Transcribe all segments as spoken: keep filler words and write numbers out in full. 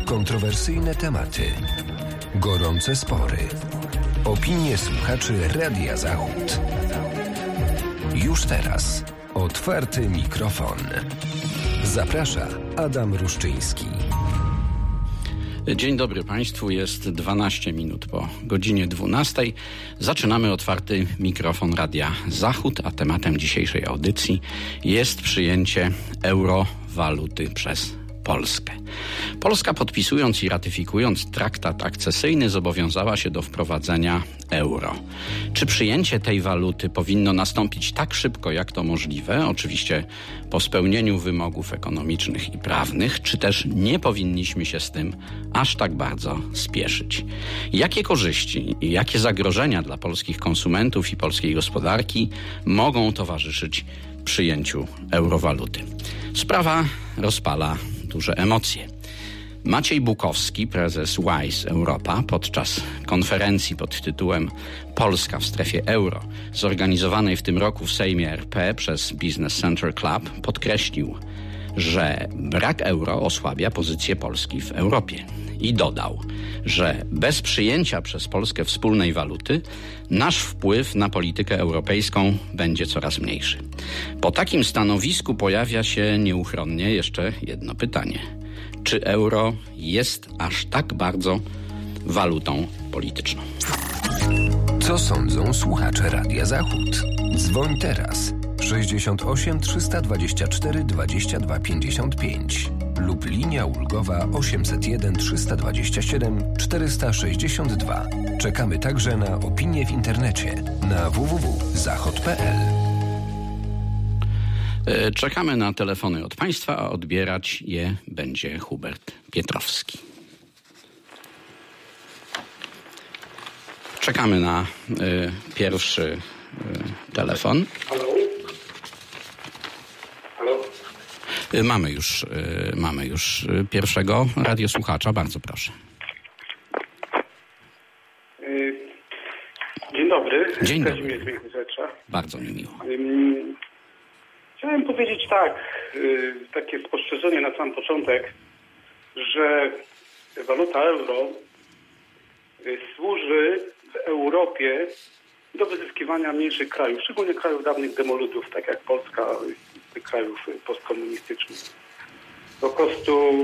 Kontrowersyjne tematy, gorące spory, opinie słuchaczy Radia Zachód. Już teraz otwarty mikrofon. Zaprasza Adam Ruszczyński. Dzień dobry Państwu, jest dwanaście minut po godzinie dwunastej. Zaczynamy otwarty mikrofon Radia Zachód, a tematem dzisiejszej audycji jest przyjęcie eurowaluty przez Polskę. Polska, podpisując i ratyfikując traktat akcesyjny, zobowiązała się do wprowadzenia euro. Czy przyjęcie tej waluty powinno nastąpić tak szybko, jak to możliwe, oczywiście po spełnieniu wymogów ekonomicznych i prawnych, czy też nie powinniśmy się z tym aż tak bardzo spieszyć? Jakie korzyści i jakie zagrożenia dla polskich konsumentów i polskiej gospodarki mogą towarzyszyć przyjęciu eurowaluty? Sprawa rozpala duże emocje. Maciej Bukowski, prezes Wise Europa, podczas konferencji pod tytułem Polska w strefie euro, zorganizowanej w tym roku w Sejmie R P przez Business Center Club, podkreślił, że brak euro osłabia pozycję Polski w Europie. I dodał, że bez przyjęcia przez Polskę wspólnej waluty nasz wpływ na politykę europejską będzie coraz mniejszy. Po takim stanowisku pojawia się nieuchronnie jeszcze jedno pytanie. Czy euro jest aż tak bardzo walutą polityczną? Co sądzą słuchacze Radia Zachód? Dzwoń teraz sześćdziesiąt osiem trzysta dwadzieścia cztery dwadzieścia dwa pięćdziesiąt pięć lub linia ulgowa osiemset jeden trzysta dwadzieścia siedem czterysta sześćdziesiąt dwa. Czekamy także na opinie w internecie na w w w kropka zachod kropka p l. Czekamy na telefony od Państwa, a odbierać je będzie Hubert Pietrowski. Czekamy na y, pierwszy y, telefon. Halo? Halo? Y, mamy już, y, mamy już y, pierwszego radiosłuchacza. Bardzo proszę. Y, Dzień dobry. Dzień Też dobry. mnie Rzecza. Bardzo mi miło. Ym, Chciałem powiedzieć tak, y, takie spostrzeżenie na sam początek, że waluta euro y, służy w Europie do wyzyskiwania mniejszych krajów, szczególnie krajów dawnych demoludów, tak jak Polska, tych krajów postkomunistycznych. Po prostu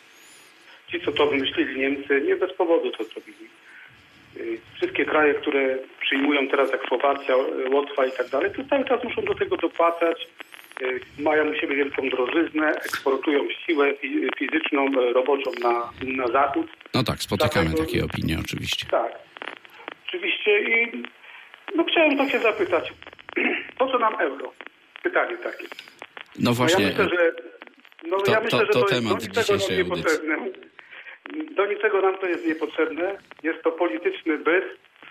ci, co to wymyślili, Niemcy, nie bez powodu to zrobili. Y, Wszystkie kraje, które przyjmują teraz, jak Słowacja, Łotwa i tak dalej, to cały czas muszą do tego dopłacać. Mają u siebie wielką drożyznę, eksportują siłę fizyczną, roboczą na, na zachód. No tak, spotykamy Dlatego, takie opinie oczywiście. Tak, oczywiście i no chciałem tak się zapytać, po co nam euro? Pytanie takie. No właśnie, no ja myślę, że, no to, ja myślę, to, że to to temat jest do niczego dzisiejszej nam audycji. niepotrzebne. Do niczego nam to jest niepotrzebne. Jest to polityczny byt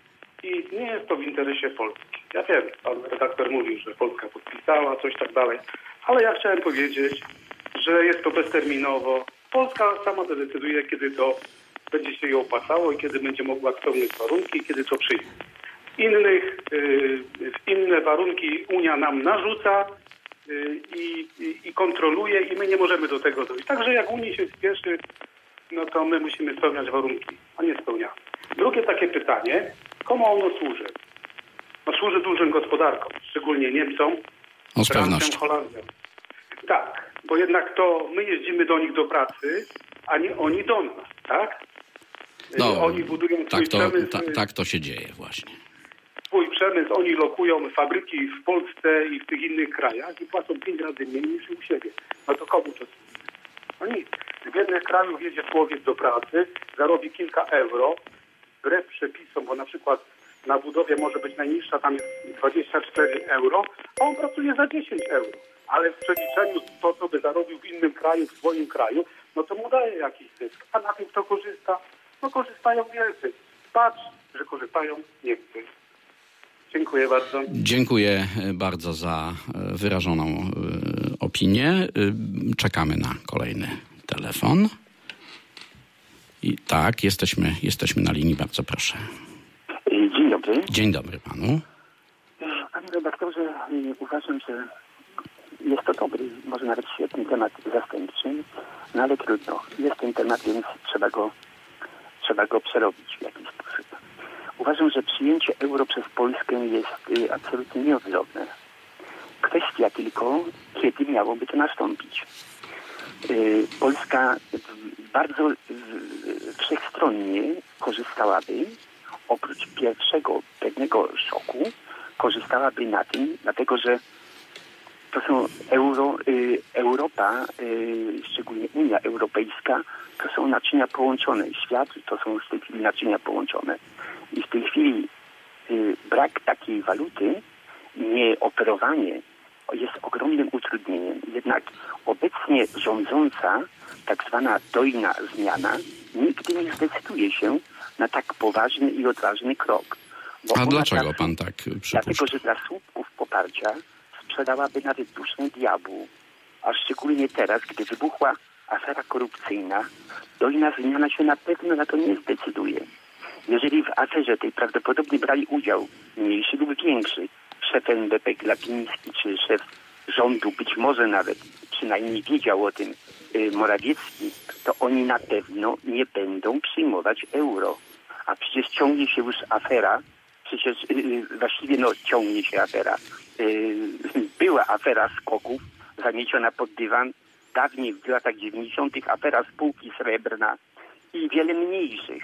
i nie jest to w interesie Polski. Ja wiem, pan redaktor mówił, że Polska podpisała, coś tak dalej, ale ja chciałem powiedzieć, że jest to bezterminowo. Polska sama zadecyduje, kiedy to będzie się jej opłacało i kiedy będzie mogła spełnić warunki i kiedy to przyjmie. Innych, yy, inne warunki Unia nam narzuca yy, i, i kontroluje i my nie możemy do tego dojść. Także jak Unii się spieszy, no to my musimy spełniać warunki, a nie spełniamy. Drugie takie pytanie, komu ono służy? No, służy dużym gospodarkom, szczególnie Niemcom, No, z Francją, pewnością. Holandią. Tak, bo jednak to my jeździmy do nich do pracy, a nie oni do nas, tak? No, oni budują swój tak to, przemysł, ta, tak to się dzieje właśnie. swój przemysł, oni lokują fabryki w Polsce i w tych innych krajach i płacą pięć razy mniej niż u siebie. No to komu to służy? No nic. W jednych krajach jedzie człowiek do pracy, zarobi kilka euro, wbrew przepisom, bo na przykład na budowie może być najniższa, tam jest dwadzieścia cztery euro, a on pracuje za dziesięć euro. Ale w przeliczeniu to, co by zarobił w innym kraju, w swoim kraju, no to mu daje jakiś zysk. A na tym, kto korzysta, no korzystają wielcy. Patrz, że korzystają Niemcy. Dziękuję bardzo. Dziękuję bardzo za wyrażoną y, opinię. Y, czekamy na kolejny telefon. I tak, jesteśmy, jesteśmy na linii, bardzo proszę. Dzień dobry. Dzień dobry panu. Panie redaktorze, uważam, że jest to dobry, może nawet świetny temat zastępczy. ale trudno. Jest ten temat, więc trzeba go, trzeba go przerobić w jakiś sposób. Uważam, że przyjęcie euro przez Polskę jest y, absolutnie nieodzowne. Kwestia tylko, kiedy miałoby to nastąpić. Y, Polska bardzo y, wszechstronnie korzystałaby, oprócz pierwszego pewnego szoku, korzystałaby na tym, dlatego że to są euro, y, Europa, y, szczególnie Unia Europejska, to są naczynia połączone. Świat to są w tej chwili naczynia połączone. I w tej chwili y, brak takiej waluty, nieoperowanie jest ogromnym utrudnieniem. Jednak obecnie rządząca, tak zwana dojna zmiana, nigdy nie zdecyduje się na tak poważny i odważny krok. Bo A dlaczego dla, pan tak przypuszcza? Dlatego, że dla słupków poparcia sprzedałaby nawet duszę diabłu. A szczególnie teraz, gdy wybuchła afera korupcyjna, dojna zmiana się na pewno na to nie zdecyduje. Jeżeli w aferze tej prawdopodobnie brali udział mniejszy lub większy szef N B P Glapiński czy szef rządu, być może nawet przynajmniej wiedział o tym y, Morawiecki, to oni na pewno nie będą przyjmować euro. A przecież ciągnie się już afera, przecież y, y, właściwie no ciągnie się afera. Y, była afera skoków zamieciona pod dywan, dawniej w latach dziewięćdziesiątych afera spółki Srebrna i wiele mniejszych.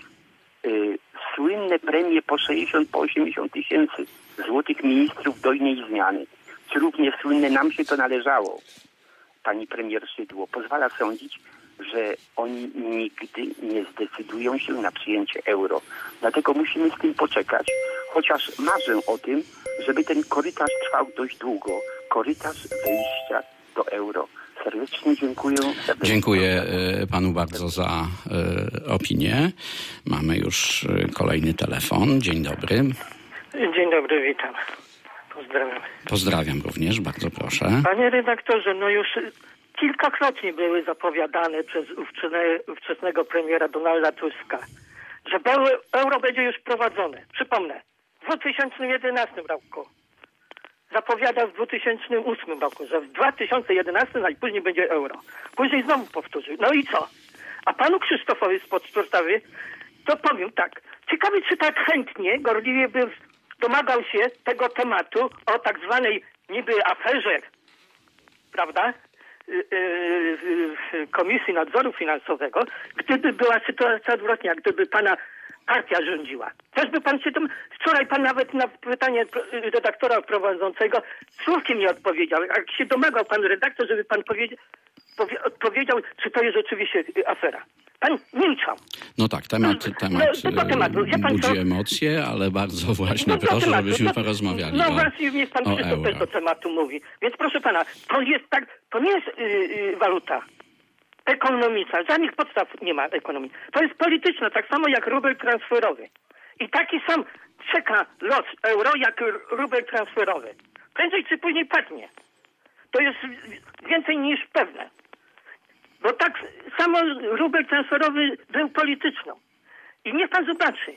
Y, słynne premie po sześćdziesiąt, po osiemdziesiąt tysięcy złotych ministrów dojnej zmiany. Czy równie słynne nam się to należało, pani premier Szydło. Pozwala sądzić, że oni nigdy nie zdecydują się na przyjęcie euro. Dlatego musimy z tym poczekać, chociaż marzę o tym, żeby ten korytarz trwał dość długo. Korytarz wejścia do euro. Serdecznie dziękuję. Serdecznie Dziękuję panu bardzo za y, opinię. Mamy już kolejny telefon. Dzień dobry. Dzień dobry, witam. Pozdrawiam. Pozdrawiam również, bardzo proszę. Panie redaktorze, no już kilkakrotnie były zapowiadane przez ówczesne, ówczesnego premiera Donalda Tuska, że euro będzie już wprowadzone. Przypomnę, w dwa tysiące jedenastym roku. Zapowiadał w dwa tysiące ósmym roku, że w dwa tysiące jedenastym najpóźniej będzie euro. Później znowu powtórzył. No i co? A panu Krzysztofowi z Podsportawy to powiem tak. Ciekawe, czy tak chętnie, gorliwie by domagał się tego tematu o tak zwanej niby aferze, prawda, Komisji Nadzoru Finansowego, gdyby była sytuacja odwrotna, gdyby pana partia rządziła. Też by pan się tym... Wczoraj pan nawet na pytanie redaktora prowadzącego słówkiem nie odpowiedział. Jak się domagał pan redaktor, żeby pan powiedział, powie, odpowiedział, czy to jest rzeczywiście afera. Pan milczał. No tak, temat, temat no, do tematu. Ja pan budzi co? emocje, ale bardzo właśnie no, proszę, tematu, żebyśmy no, porozmawiali No o, właśnie, niech pan Krzysztof też do tematu mówi. Więc proszę pana, to jest tak, to nie jest yy, yy, waluta ekonomiczna. Żadnych podstaw nie ma ekonomii. To jest polityczna, tak samo jak rubel transferowy. I taki sam czeka los euro jak rubel transferowy. Prędzej czy później padnie. To jest więcej niż pewne. Bo tak samo rubel transferowy był polityczną. I niech pan zobaczy.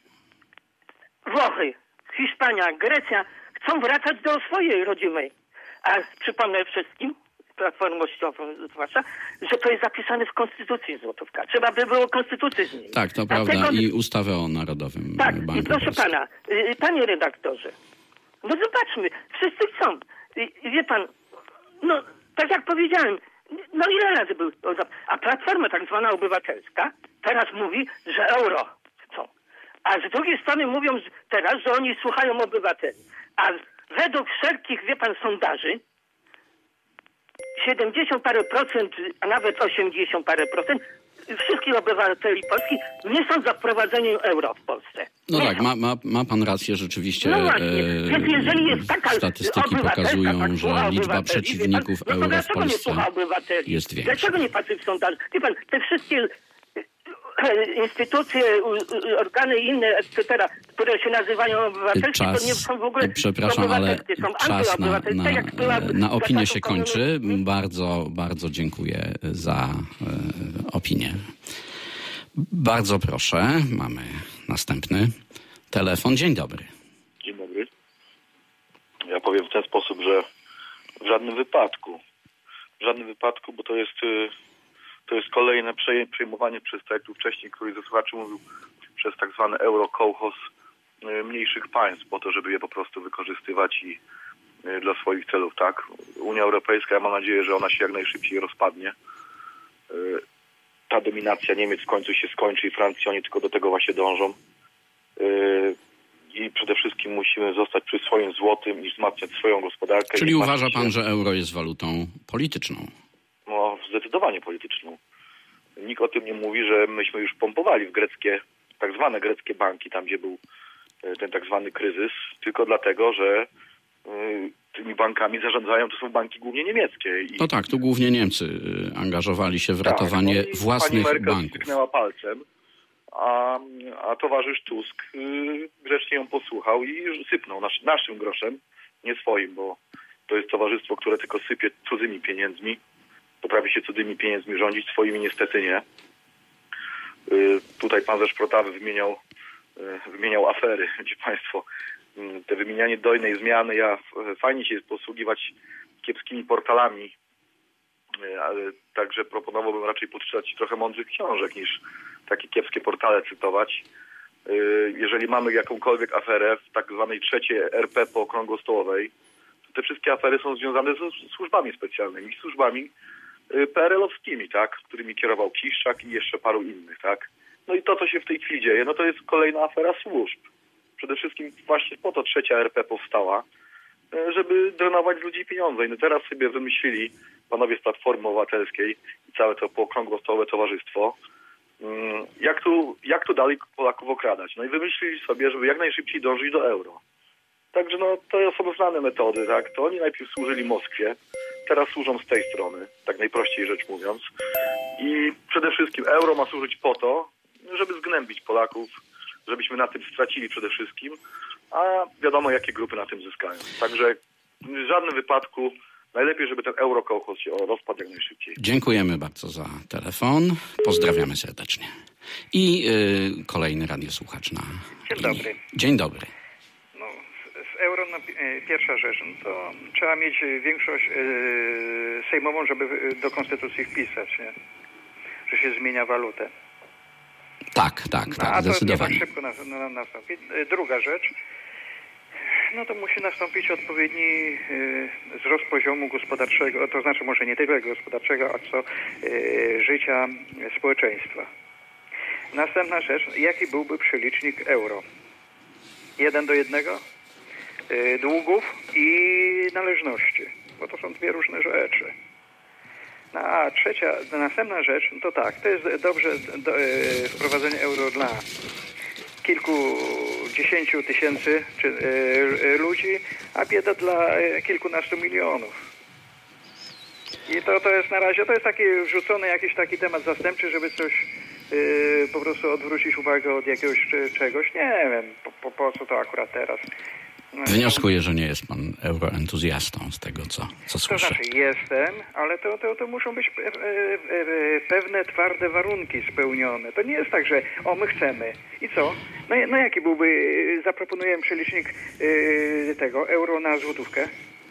Włochy, Hiszpania, Grecja chcą wracać do swojej rodzimej. A przypomnę wszystkim, platformościową zwłaszcza, że to jest zapisane w Konstytucji złotówka. Trzeba by było Konstytucję zmienić. Tak, to prawda. Dlatego... I ustawę o Narodowym tak, Banku i proszę Polskim. pana, y, panie redaktorze, no zobaczmy, wszyscy chcą. Y, wie pan, no tak jak powiedziałem, no ile razy był, a Platforma tak zwana obywatelska teraz mówi, że euro chcą. A z drugiej strony mówią teraz, że oni słuchają obywateli. A według wszelkich, wie pan, sondaży, siedemdziesiąt parę procent, a nawet osiemdziesiąt parę procent wszystkich obywateli Polski nie są za wprowadzeniem euro w Polsce. No nie tak, są. ma, ma, ma pan rację, rzeczywiście. No właśnie, więc jeżeli jest taka statystyki pokazują, tak, że liczba przeciwników pan, no euro w Polsce nie jest większa. Dlaczego nie patrzy w sondaż? Wie pan, te wszystkie instytucje, organy inne, et cetera, które się nazywają obywatelskie, czas, to nie są w ogóle przepraszam, ale są czas na, tak na, jak była, na opinię się kończy. komunizmu. Bardzo, bardzo dziękuję za e, opinię. Bardzo proszę, mamy następny telefon. Dzień dobry. Dzień dobry. Ja powiem w ten sposób, że w żadnym wypadku, w żadnym wypadku, bo to jest to jest kolejne przejmowanie przez, tak jak tu wcześniej któryś ze słuchaczy mówił, przez tak zwany eurokołchoz mniejszych państw, po to, żeby je po prostu wykorzystywać i dla swoich celów, tak. Unia Europejska, ja mam nadzieję, że ona się jak najszybciej rozpadnie. Ta dominacja Niemiec w końcu się skończy i Francji, oni tylko do tego właśnie dążą. I przede wszystkim musimy zostać przy swoim złotym i wzmacniać swoją gospodarkę. Czyli uważa pan, że euro jest walutą polityczną? No, zdecydowanie polityczną. Nikt o tym nie mówi, że myśmy już pompowali w greckie, tak zwane greckie banki, tam gdzie był ten tak zwany kryzys, tylko dlatego, że y, tymi bankami zarządzają, to są banki głównie niemieckie. I... No tak, tu głównie Niemcy angażowali się w ratowanie tak, no własnych pani Merkel banków. Styknęła palcem, a, a towarzysz Tusk y, grzecznie ją posłuchał i sypnął nasz, naszym groszem, nie swoim, bo to jest towarzystwo, które tylko sypie cudzymi pieniędzmi, potrafi się cudzymi pieniędzmi rządzić, swoimi niestety nie. Y, tutaj pan ze Szprotawy wymieniał wymieniał afery, gdzie państwo te wymienianie dojnej zmiany, ja fajnie się jest posługiwać kiepskimi portalami, ale także proponowałbym raczej poczytać trochę mądrych książek niż takie kiepskie portale cytować. Jeżeli mamy jakąkolwiek aferę w tak zwanej trzeciej R P po okrągłostołowej, to te wszystkie afery są związane ze służbami specjalnymi, służbami P R L-owskimi, tak, którymi kierował Kiszczak i jeszcze paru innych, tak. No i to, co się w tej chwili dzieje, no to jest kolejna afera służb. Przede wszystkim właśnie po to trzecia R P powstała, żeby drenować z ludzi pieniądze. I no teraz sobie wymyślili panowie z Platformy Obywatelskiej i całe to pookrągłostołowe towarzystwo, jak tu, jak tu dalej Polaków okradać. No i wymyślili sobie, żeby jak najszybciej dążyć do euro. Także no to są znane metody, tak? To oni najpierw służyli Moskwie, teraz służą z tej strony, tak najprościej rzecz mówiąc. I przede wszystkim euro ma służyć po to, żeby zgnębić Polaków, żebyśmy na tym stracili przede wszystkim, a wiadomo, jakie grupy na tym zyskają. Także w żadnym wypadku najlepiej, żeby ten eurokołchoz się rozpadł jak najszybciej. Dziękujemy bardzo za telefon. Pozdrawiamy serdecznie. I yy, kolejny radiosłuchacz na Dzień dobry. Dzień dobry. No, z, z euro, no, pierwsza rzecz, no to trzeba mieć większość yy, sejmową, żeby do konstytucji wpisać, nie? Że się zmienia walutę. Tak, tak, no, tak, a zdecydowanie. A to nie tak szybko na, na, nastąpi. Druga rzecz, no to musi nastąpić odpowiedni y, wzrost poziomu gospodarczego, to znaczy może nie tyle gospodarczego, a co y, życia społeczeństwa. Następna rzecz, jaki byłby przelicznik euro? Jeden do jednego? Y, długów i należności, bo to są dwie różne rzeczy. No, a trzecia, następna rzecz, no to tak, to jest dobrze do, y, wprowadzenie euro dla kilkudziesięciu tysięcy czy, y, y, ludzi, a bieda dla y, kilkunastu milionów. I to, to jest na razie, to jest taki wrzucony jakiś taki temat zastępczy, żeby coś y, po prostu odwrócić uwagę od jakiegoś czy, czegoś. Nie wiem, po, po, po co to akurat teraz. No, wnioskuję, że nie jest pan euroentuzjastą z tego, co, co słyszę. To znaczy jestem, ale to, to, to muszą być pewne twarde warunki spełnione. To nie jest tak, że o, my chcemy. I co? No, no jaki byłby, zaproponujemy przelicznik tego euro na złotówkę?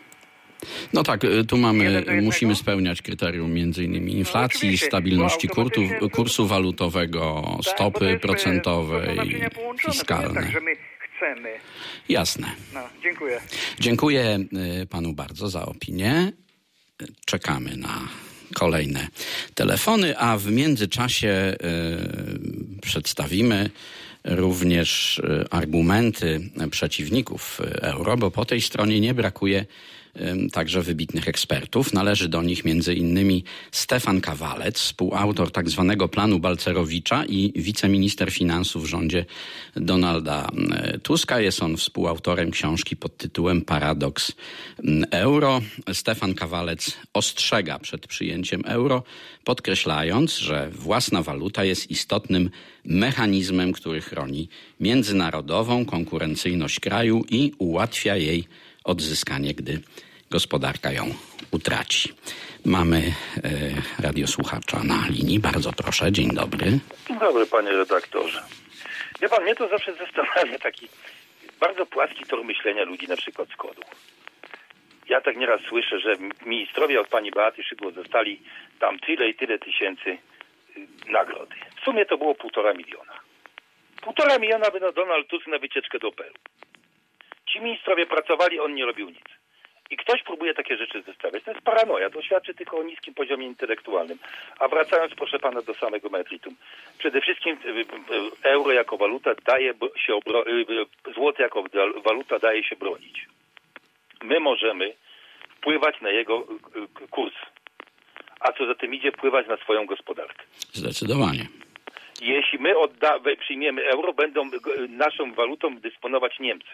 No tak, tu mamy, musimy spełniać kryterium między innymi inflacji, no stabilności kurtu, kursu walutowego, tak, stopy procentowej, fiskalne. To nie tak, że my chcemy. Jasne. No, dziękuję. Dziękuję panu bardzo za opinię. Czekamy na kolejne telefony, a w międzyczasie y, przedstawimy również argumenty przeciwników euro, bo po tej stronie nie brakuje także wybitnych ekspertów. Należy do nich między innymi Stefan Kawalec, współautor tak zwanego planu Balcerowicza i wiceminister finansów w rządzie Donalda Tuska. Jest on współautorem książki pod tytułem Paradoks euro. Stefan Kawalec ostrzega przed przyjęciem euro, podkreślając, że własna waluta jest istotnym mechanizmem, który chroni międzynarodową konkurencyjność kraju i ułatwia jej odzyskanie, gdy gospodarka ją utraci. Mamy e, radiosłuchacza na linii. Bardzo proszę. Dzień dobry. Dzień dobry, panie redaktorze. Wie pan, mnie to zawsze zastanawia taki bardzo płaski tor myślenia ludzi, na przykład z kodu. ja tak nieraz słyszę, że ministrowie od pani Beaty Szydło dostali tam tyle i tyle tysięcy nagrody. W sumie to było półtora miliona. Półtora miliona wydał Donald Tusk na wycieczkę do Peru. Ci ministrowie pracowali, on nie robił nic. I ktoś próbuje takie rzeczy zestawiać. To jest paranoja, to świadczy tylko o niskim poziomie intelektualnym. A wracając, proszę pana, do samego meritum. Przede wszystkim euro jako waluta daje się, obro... złoty jako waluta daje się bronić. My możemy wpływać na jego kurs. A co za tym idzie, wpływać na swoją gospodarkę. Zdecydowanie. Jeśli my odda... przyjmiemy euro, będą naszą walutą dysponować Niemcy.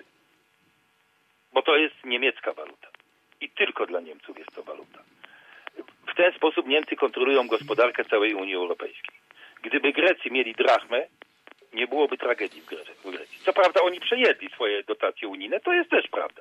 Bo to jest niemiecka waluta. I tylko dla Niemców jest to waluta. W ten sposób Niemcy kontrolują gospodarkę całej Unii Europejskiej. Gdyby Grecy mieli drachmę, nie byłoby tragedii w Grecji. Co prawda oni przejedli swoje dotacje unijne, to jest też prawda.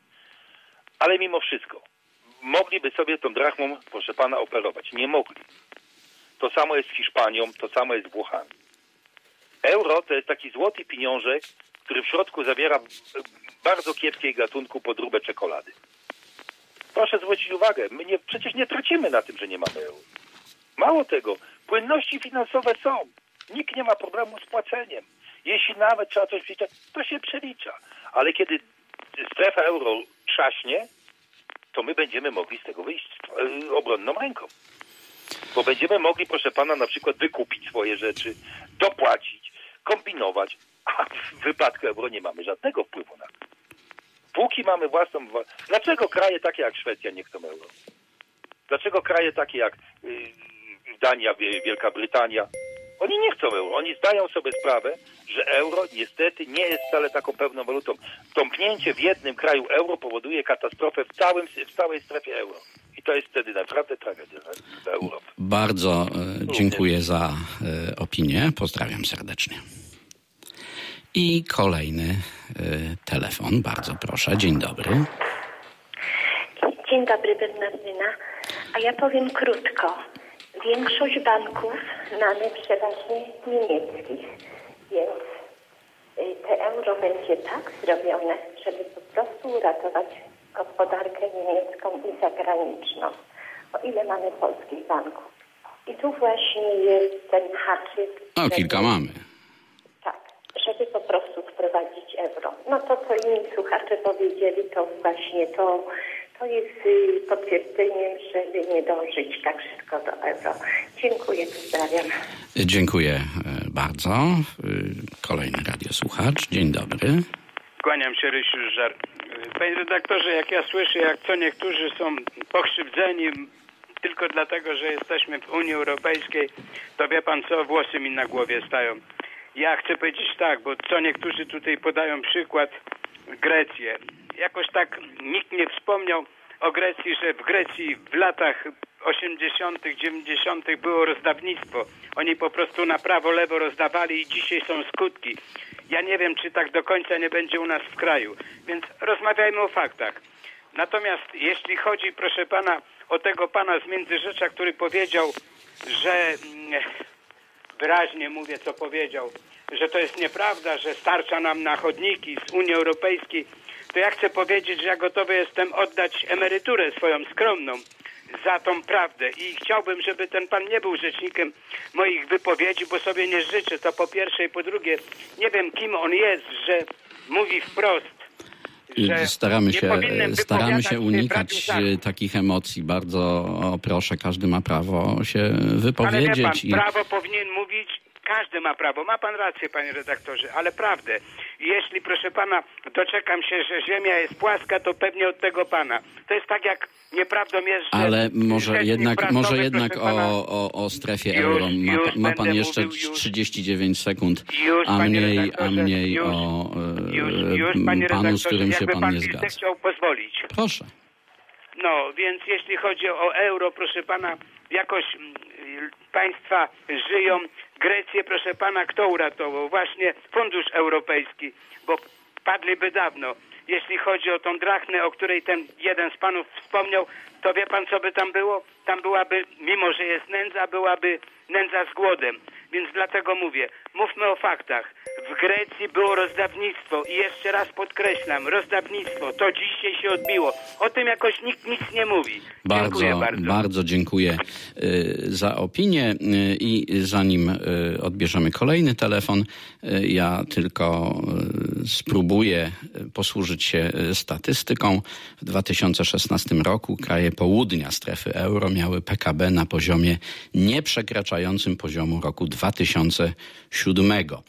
Ale mimo wszystko, mogliby sobie tą drachmą, proszę pana, operować. Nie mogli. To samo jest z Hiszpanią, to samo jest z Włochami. Euro to jest taki złoty pieniążek, który w środku zawiera bardzo kiepskiej gatunku podróbę czekolady. Proszę zwrócić uwagę, my nie, przecież nie tracimy na tym, że nie mamy euro. Mało tego, płynności finansowe są. Nikt nie ma problemu z płaceniem. Jeśli nawet trzeba coś przeliczać, to się przelicza. Ale kiedy strefa euro trzaśnie, to my będziemy mogli z tego wyjść obronną ręką. Bo będziemy mogli, proszę pana, na przykład wykupić swoje rzeczy, dopłacić, kombinować, a w wypadku euro nie mamy żadnego wpływu na to. Póki mamy własną... Dlaczego kraje takie jak Szwecja nie chcą euro? Dlaczego kraje takie jak Dania, Wielka Brytania? Oni nie chcą euro. Oni zdają sobie sprawę, że euro niestety nie jest wcale taką pewną walutą. Tąpnięcie w jednym kraju euro powoduje katastrofę w, całym, w całej strefie euro. I to jest wtedy naprawdę tragedia dla Europy. Bardzo e, dziękuję za e, opinię. Pozdrawiam serdecznie. I kolejny y, telefon, bardzo proszę. Dzień dobry. Dzień dobry, Bernardyna. A ja powiem krótko. Większość banków mamy przeważnie niemieckich, więc y, te euro będzie tak zrobione, żeby po prostu uratować gospodarkę niemiecką i zagraniczną, o ile mamy polskich banków. I tu właśnie jest ten haczyk. No, kilka mamy. Żeby po prostu wprowadzić euro. No to, co inni słuchacze powiedzieli, to właśnie to, to jest potwierdzeniem, żeby nie dążyć tak szybko do euro. Dziękuję, pozdrawiam. Dziękuję bardzo. Kolejny radiosłuchacz. Dzień dobry. Kłaniam się, Rysiu Żar. Panie redaktorze, jak ja słyszę, jak co niektórzy są pokrzywdzeni tylko dlatego, że jesteśmy w Unii Europejskiej, to wie pan co, włosy mi na głowie stają. Ja chcę powiedzieć tak, bo co niektórzy tutaj podają przykład Grecję. Jakoś tak nikt nie wspomniał o Grecji, że w Grecji w latach osiemdziesiątych, dziewięćdziesiątych było rozdawnictwo. Oni po prostu na prawo, lewo rozdawali i dzisiaj są skutki. Ja nie wiem, czy tak do końca nie będzie u nas w kraju. Więc rozmawiajmy o faktach. Natomiast jeśli chodzi, proszę pana, o tego pana z Międzyrzecza, który powiedział, że... wyraźnie mówię, co powiedział, że to jest nieprawda, że starcza nam na chodniki z Unii Europejskiej, to ja chcę powiedzieć, że ja gotowy jestem oddać emeryturę swoją skromną za tą prawdę i chciałbym, żeby ten pan nie był rzecznikiem moich wypowiedzi, bo sobie nie życzę, to po pierwsze i po drugie, nie wiem kim on jest, że mówi wprost. Staramy się, staramy się unikać takich emocji. Bardzo proszę, każdy ma prawo się wypowiedzieć. Ale wie pan, prawo powinien mówić, każdy ma prawo. Ma pan rację, panie redaktorze, ale prawdę. Jeśli, proszę pana, doczekam się, że ziemia jest płaska, to pewnie od tego pana. To jest tak, jak nieprawdą jest, że... Ale może jednak, może jednak o, o, o strefie już, euro. Ma, ma pan jeszcze mówił, trzydzieści dziewięć sekund, już, a mniej, a mniej już, o już, już, panu, z którym się pan, pan nie zgadza. Chciał pozwolić. Proszę. No, więc jeśli chodzi o euro, proszę pana, jakoś państwa żyją. Grecję, proszę pana, kto uratował? Właśnie Fundusz Europejski, bo padliby dawno. Jeśli chodzi o tą drachnę, o której ten jeden z panów wspomniał, to wie pan, co by tam było? Tam byłaby, mimo że jest nędza, byłaby nędza z głodem. Więc dlatego mówię, mówmy o faktach. w Grecji było rozdawnictwo i jeszcze raz podkreślam, rozdawnictwo, to dzisiaj się odbiło. O tym jakoś nikt nic nie mówi. Bardzo, dziękuję bardzo. bardzo dziękuję y, za opinię y, i zanim y, odbierzemy kolejny telefon, y, ja tylko y, spróbuję posłużyć się statystyką. W dwa tysiące szesnastym roku kraje południa strefy euro miały P K B na poziomie nieprzekraczającym poziomu roku dwa tysiące siódmego.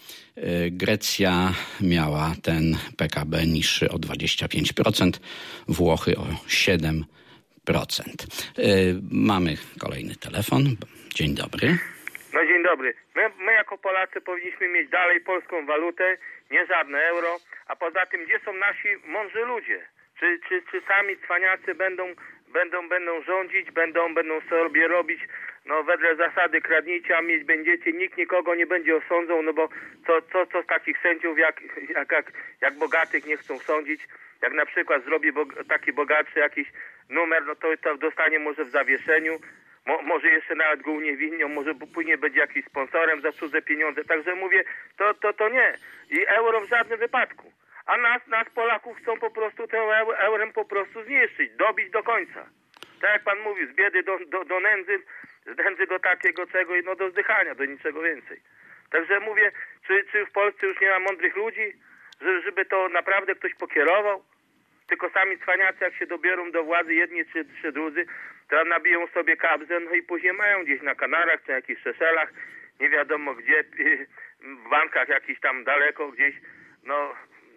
Grecja miała ten P K B niższy o dwadzieścia pięć procent, Włochy o siedem procent. Mamy kolejny telefon. Dzień dobry. No dzień dobry. My, my jako Polacy powinniśmy mieć dalej polską walutę, nie żadne euro, a poza tym gdzie są nasi mądrzy ludzie? Czy, czy, czy sami cwaniacy będą, będą, będą rządzić, będą, będą sobie robić no wedle zasady kradnijcie, a mieć będziecie, nikt nikogo nie będzie osądzał, no bo co, co, co z takich sędziów jak, jak, jak, jak bogatych nie chcą sądzić, jak na przykład zrobi bog, taki bogatszy jakiś numer, no to, to dostanie może w zawieszeniu, Mo, może jeszcze nawet go uniewinnią, może później będzie jakiś sponsorem za cudze pieniądze, także mówię, to, to, to nie. I euro w żadnym wypadku. A nas, nas Polaków chcą po prostu tym eurem po prostu zniszczyć, dobić do końca. Tak jak pan mówił, z biedy do, do, do nędzy, z nędzy do takiego czego, no do zdychania, do niczego więcej. Także mówię, czy, czy w Polsce już nie ma mądrych ludzi, żeby to naprawdę ktoś pokierował? Tylko sami cwaniacy, jak się dobiorą do władzy, jedni czy, czy drudzy, to nabiją sobie kabzę, no i później mają gdzieś na Kanarach, czy jakichś Seszelach, nie wiadomo gdzie, w bankach jakiś tam daleko gdzieś, no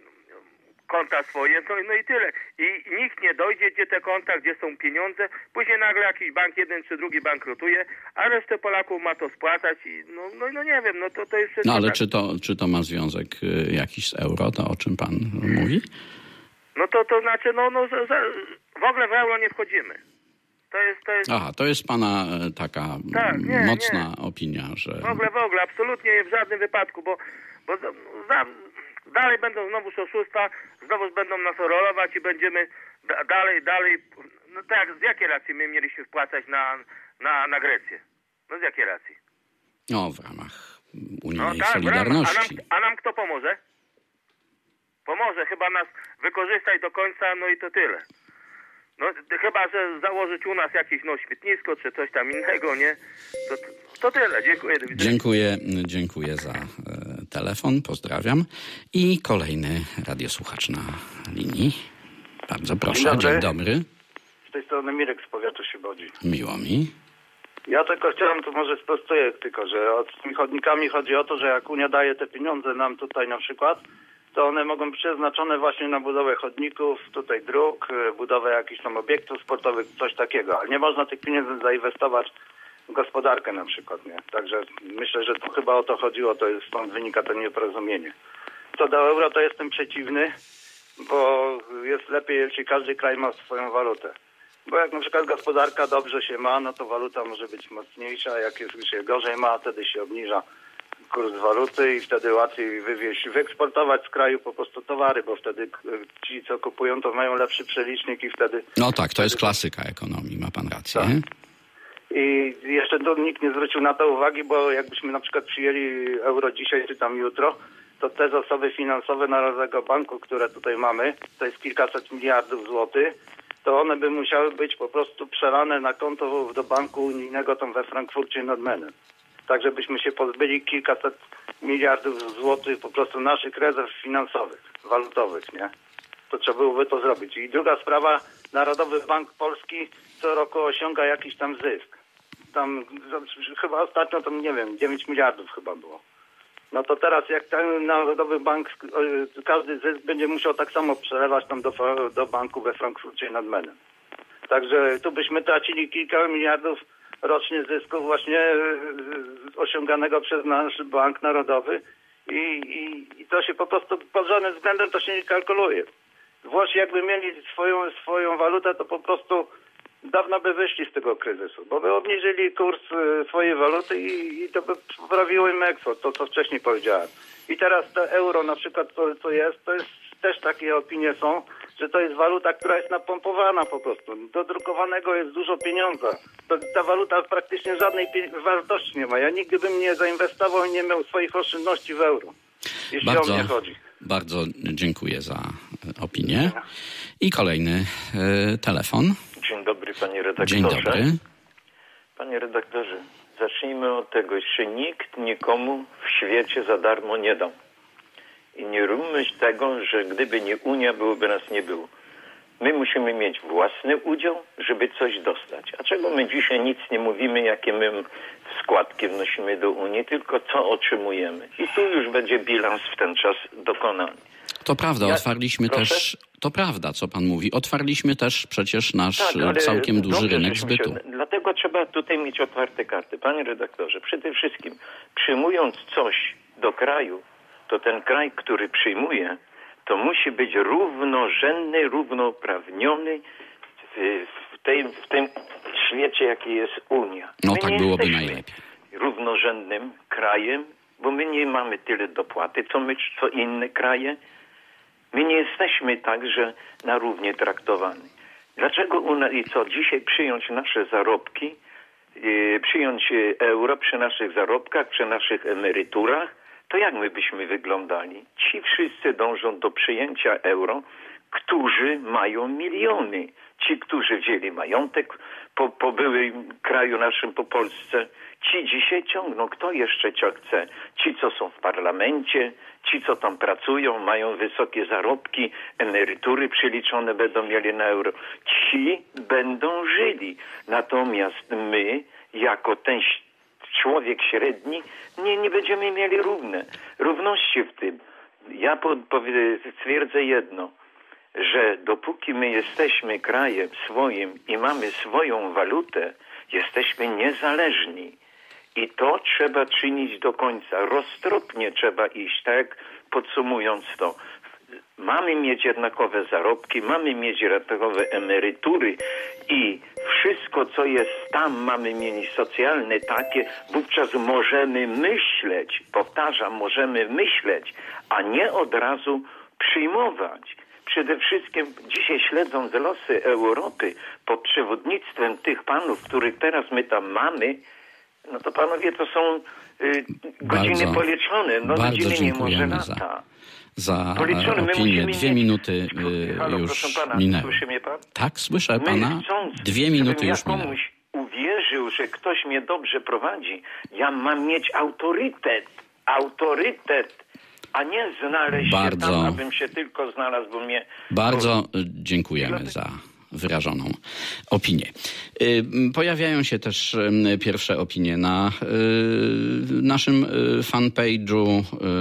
konta swoje, no, no i tyle. I nikt nie dojdzie, gdzie te konta, gdzie są pieniądze, później nagle jakiś bank, jeden czy drugi bankrutuje, a resztę Polaków ma to spłacać i no, no, no nie wiem, no to, to jest... No ale tak. czy to, czy to ma związek y, jakiś z euro, to o czym pan mówi? No to, to znaczy, no, no za, za, w ogóle w euro nie wchodzimy. To jest, to jest... Aha, to jest pana y, taka tak, nie, mocna nie. opinia, że... W ogóle, w ogóle, absolutnie w żadnym wypadku, bo, bo za, za, dalej będą znowu oszustwa, znowu będą nas rolować i będziemy da, dalej, dalej, no tak, z jakiej racji my mieliśmy wpłacać na, na, na Grecję? No z jakiej racji? No, w ramach unijnej no, tak, solidarności. A nam, a nam kto pomoże? Pomoże, chyba nas wykorzystać do końca, no i to tyle. No chyba, że założyć u nas jakieś no śmietnisko, czy coś tam innego, nie? To, to tyle, dziękuję. Do widzenia. Dziękuję, dziękuję za e, telefon, pozdrawiam. I kolejny radiosłuchacz na linii. Bardzo proszę, dzień dobry. Dzień dobry. Z tej strony Mirek z powiatu Szybodzi. Miło mi. Ja tylko chciałem, tu może sprostuję tylko, że z tymi chodnikami chodzi o to, że jak Unia daje te pieniądze nam tutaj na przykład, to one mogą być przeznaczone właśnie na budowę chodników, tutaj dróg, budowę jakichś tam obiektów sportowych, coś takiego. Ale nie można tych pieniędzy zainwestować w gospodarkę na przykład, nie? Także myślę, że to chyba o to chodziło, to jest, stąd wynika to nieporozumienie. Co do euro, to jestem przeciwny, bo jest lepiej, jeśli każdy kraj ma swoją walutę. Bo jak na przykład gospodarka dobrze się ma, no to waluta może być mocniejsza, jak już się gorzej ma, wtedy się obniża kurs waluty i wtedy łatwiej wywieźć, wyeksportować z kraju po prostu towary, bo wtedy ci, co kupują, to mają lepszy przelicznik i wtedy... No tak, to jest klasyka ekonomii, ma pan rację. Tak. I jeszcze to nikt nie zwrócił na to uwagi, bo jakbyśmy na przykład przyjęli euro dzisiaj czy tam jutro, to te zasoby finansowe Narodowego Banku, które tutaj mamy, to jest kilkaset miliardów złotych, to one by musiały być po prostu przelane na konto do banku unijnego tam we Frankfurcie nad Menem. Tak, żebyśmy się pozbyli kilkaset miliardów złotych po prostu naszych rezerw finansowych, walutowych, nie? To trzeba byłoby to zrobić. I druga sprawa, Narodowy Bank Polski co roku osiąga jakiś tam zysk. Tam chyba ostatnio tam, nie wiem, dziewięć miliardów chyba było. No to teraz jak ten Narodowy Bank, każdy zysk będzie musiał tak samo przelewać tam do, do banku we Frankfurcie nad Menem. Także tu byśmy tracili kilka miliardów rocznie zysku właśnie osiąganego przez nasz Bank Narodowy i, i, i to się po prostu pod żadnym względem to się nie kalkuluje. Włosi jakby mieli swoją, swoją walutę, to po prostu dawno by wyszli z tego kryzysu, bo by obniżyli kurs swojej waluty i, i to by poprawiło im eksport, to co wcześniej powiedziałem. I teraz to euro na przykład, to, co jest, to jest też takie opinie są, że to jest waluta, która jest napompowana po prostu. Do drukowanego jest dużo pieniądza. To, ta waluta praktycznie żadnej wartości nie ma. Ja nigdy bym nie zainwestował i nie miał swoich oszczędności w euro. jeśli Bardzo, o mnie chodzi. bardzo dziękuję za opinię. I kolejny y, telefon. Dzień dobry, panie redaktorze. Dzień dobry. Panie redaktorze, zacznijmy od tego, że nikt nikomu w świecie za darmo nie dał. I nie róbmy tego, że gdyby nie Unia, byłoby nas nie było. My musimy mieć własny udział, żeby coś dostać. A czego my dzisiaj nic nie mówimy, jakie my składki wnosimy do Unii, tylko co otrzymujemy. I tu już będzie bilans w ten czas dokonany. To prawda, ja, otwarliśmy proszę? też, to prawda, co pan mówi, otwarliśmy też przecież nasz tak, całkiem duży dobrze, rynek zbytu. Się, dlatego trzeba tutaj mieć otwarte karty. Panie redaktorze, przede wszystkim przyjmując coś do kraju, to ten kraj, który przyjmuje, to musi być równorzędny, równoprawniony w, w, tej, w tym świecie, jaki jest Unia. No my tak byłoby najlepiej. Równorzędnym krajem, bo my nie mamy tyle dopłaty, co my, co inne kraje. My nie jesteśmy także na równie traktowani. Dlaczego u nas, i co, dzisiaj przyjąć nasze zarobki, yy, przyjąć euro przy naszych zarobkach, przy naszych emeryturach, to jak my byśmy wyglądali? Ci wszyscy dążą do przyjęcia euro, którzy mają miliony. Ci, którzy wzięli majątek po, po byłym kraju naszym, po Polsce, ci dzisiaj ciągną. Kto jeszcze cię chce? Ci, co są w parlamencie, ci, co tam pracują, mają wysokie zarobki, emerytury przeliczone będą mieli na euro. Ci będą żyli. Natomiast my, jako ten człowiek średni, nie, nie będziemy mieli równe, równości w tym. Ja po, po, stwierdzę jedno, że dopóki my jesteśmy krajem swoim i mamy swoją walutę, jesteśmy niezależni. I to trzeba czynić do końca. Roztropnie trzeba iść, tak podsumując to. Mamy mieć jednakowe zarobki, mamy mieć jednakowe emerytury i wszystko, co jest tam, mamy mieć socjalne takie, wówczas możemy myśleć, powtarzam, możemy myśleć, a nie od razu przyjmować. Przede wszystkim dzisiaj śledząc losy Europy pod przewodnictwem tych panów, których teraz my tam mamy, no to panowie, to są y, godziny bardzo, policzone, no bardzo godziny nie może lata. Za, za policzone. opinię. Dwie mieć... minuty y, Halo, już proszę pana, minęły. słyszy mnie pan? Tak, słyszę My pana. chcąc, Dwie minuty ja już minęły. komuś uwierzył, że ktoś mnie dobrze prowadzi, ja mam mieć autorytet. Autorytet. A nie znaleźć bardzo, się tam, abym się tylko znalazł, bo mnie... Bardzo dziękujemy za wyrażoną opinię. Pojawiają się też pierwsze opinie na naszym fanpage'u.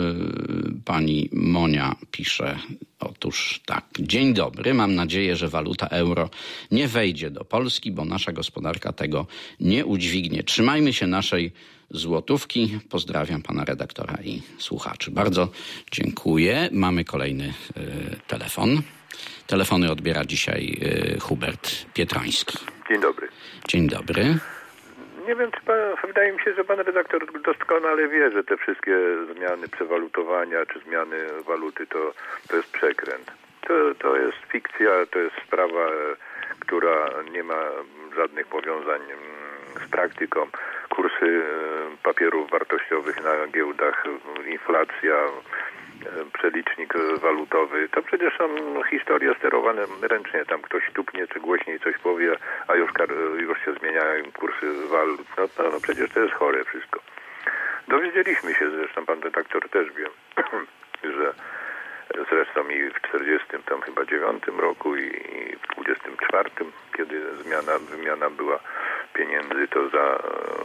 Pani Monia pisze, otóż tak. Dzień dobry, mam nadzieję, że waluta euro nie wejdzie do Polski, bo nasza gospodarka tego nie udźwignie. Trzymajmy się naszej złotówki. Pozdrawiam pana redaktora i słuchaczy. Bardzo dziękuję. Mamy kolejny y, telefon. Telefony odbiera dzisiaj y, Hubert Pietrański. Dzień dobry. Dzień dobry. Nie wiem, czy pan, wydaje mi się, że pan redaktor doskonale wie, że te wszystkie zmiany przewalutowania czy zmiany waluty to, to jest przekręt. To, to jest fikcja, to jest sprawa, która nie ma żadnych powiązań z praktyką. Kursy papierów wartościowych na giełdach, inflacja, przelicznik walutowy, to przecież są historie sterowane ręcznie. Tam ktoś tupnie czy głośniej coś powie, a już, już się zmieniają kursy walut. No, no, no przecież to jest chore wszystko. Dowiedzieliśmy się, zresztą pan redaktor też wie, że zresztą i w czterdziestym tam chyba dziewiątym roku i w dwudziestym czwartym, kiedy zmiana, wymiana była pieniędzy, to za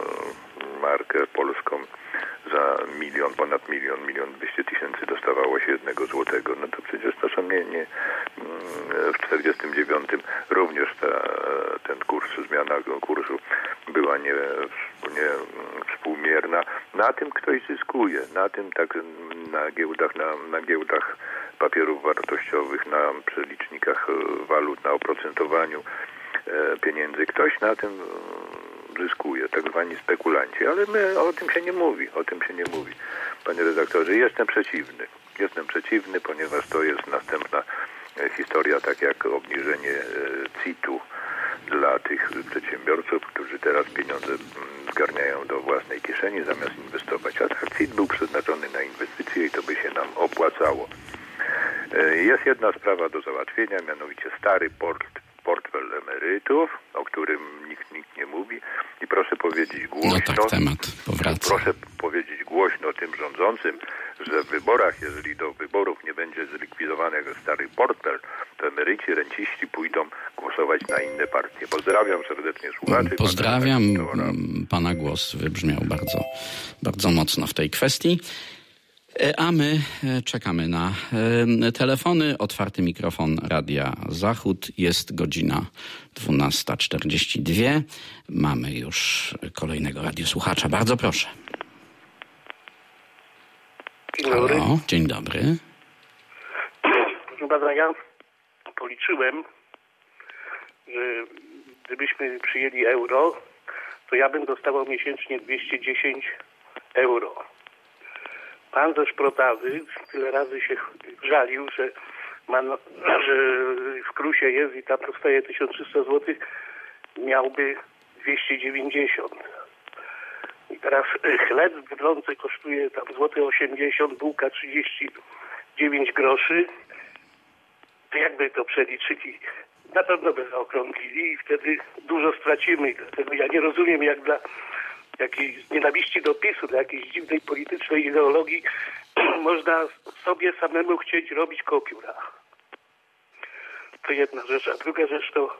markę polską za milion, ponad milion, milion dwieście tysięcy dostawało się jednego złotego. No to przecież to są nie, nie w czterdziestym dziewiątym również ta, ten kurs, zmiana kursu była nie, nie współmierna. Na tym ktoś zyskuje, na tym tak na giełdach, na, na giełdach papierów wartościowych, na przelicznikach walut, na oprocentowaniu pieniędzy. Ktoś na tym zyskuje, tak zwani spekulanci, ale my o tym się nie mówi, o tym się nie mówi. Panie redaktorze, jestem przeciwny. Jestem przeciwny, ponieważ to jest następna historia, tak jak obniżenie C I T-u dla tych przedsiębiorców, którzy teraz pieniądze zgarniają do własnej kieszeni zamiast inwestować. A tak C I T był przeznaczony na inwestycje i to by się nam opłacało. Jest jedna sprawa do załatwienia, mianowicie stary port, portfel emerytów, o którym nikt, nikt nie mówi. I proszę powiedzieć głośno, no tak, temat powraca. Proszę powiedzieć głośno tym rządzącym, że w wyborach, jeżeli do wyborów nie będzie zlikwidowany jako stary portfel, to emeryci, renciści pójdą głosować na inne partie. Pozdrawiam serdecznie słuchaczy. Pozdrawiam. Pana głos wybrzmiał bardzo, bardzo mocno w tej kwestii. A my czekamy na telefony. Otwarty mikrofon Radia Zachód. Jest godzina dwunasta czterdzieści dwa. Mamy już kolejnego radiosłuchacza. Bardzo proszę. Dzień dobry. Halo, dzień dobry. Proszę pana, ja policzyłem, że gdybyśmy przyjęli euro, to ja bym dostawał miesięcznie dwieście dziesięć euro. Pan ze Szprotawy tyle razy się żalił, że, ma, no, że w Krusie jest i tam dostaje tysiąc trzysta złotych, miałby dwieście dziewięćdziesiąt. I teraz chleb w Biedronce kosztuje tam złoty osiemdziesiąt, bułka trzydzieści dziewięć groszy. To jakby to przeliczyli? Na pewno by zaokrąglili i wtedy dużo stracimy. I dlatego ja nie rozumiem, jak dla jakiejś nienawiści do PiSu, dla jakiejś dziwnej politycznej ideologii można sobie samemu chcieć robić kopiura. To jedna rzecz. A druga rzecz to